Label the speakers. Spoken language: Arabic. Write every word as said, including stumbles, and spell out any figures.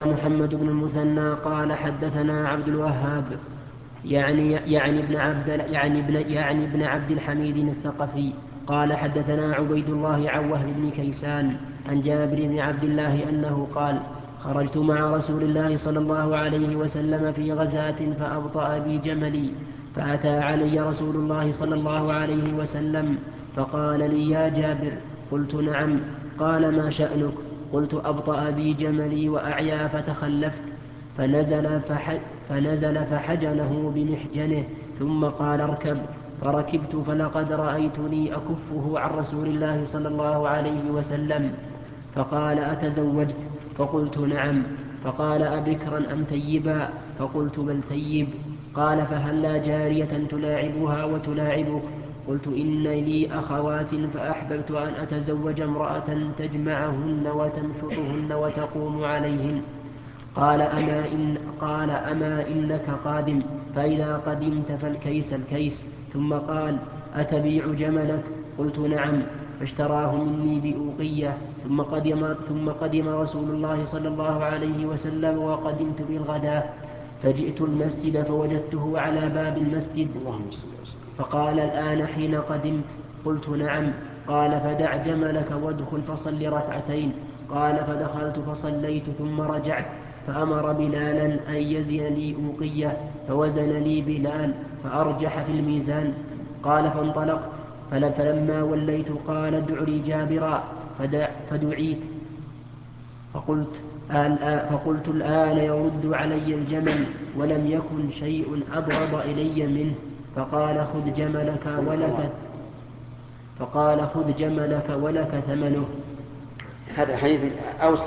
Speaker 1: محمد بن المثنى قال حدثنا عبد الوهاب يعني يعني ابن عبد يعني ابن يعني ابن عبد الحميد الثقفي قال حدثنا عبيد الله عن وهب بن كيسان عن جابر بن عبد الله أنه قال خرجت مع رسول الله صلى الله عليه وسلم في غزاة فأبطأ بي جملي فأتى علي رسول الله صلى الله عليه وسلم فقال لي يا جابر قلت نعم قال ما شأنك قلت أبطأ بي جملي وأعيا فتخلفت فنزل, فح فنزل فحجنه بمحجنه ثم قال اركب فركبت فلقد رأيتني أكفه عن رسول الله صلى الله عليه وسلم فقال أتزوجت فقلت نعم فقال أبكرا أم ثيبا فقلت بل ثيب قال فهلا جارية تلاعبها وتلاعبك قلت إن لي أخوات فأحببت أن أتزوج امرأة تجمعهن وتمشطهن وتقوم عليهن قال أما, إن قال أما إنك قادم فإذا قدمت فالكيس الكيس ثم قال أتبيع جملك قلت نعم فاشتراه مني بأوقية ثم قدم, ثم قدم رسول الله صلى الله عليه وسلم وقدمت بالغداة فجئت المسجد فوجدته على باب المسجد فقال الآن حين قدمت قلت نعم قال فدع جملك وادخل فصل ركعتين قال فدخلت فصليت ثم رجعت فأمر بلالا أن يزن لي أوقية فوزن لي بلال فأرجح في الميزان قال فانطلقت فلما وليت قال ادع لي جابرا فدع فدعيت فقلت فقلت الآن يرد علي الجمل ولم يكن شيء أبغض إلي منه فقال خذ جملك ولك فقال خذ جملك ولك ثمنه.
Speaker 2: هذا الحديث أوسع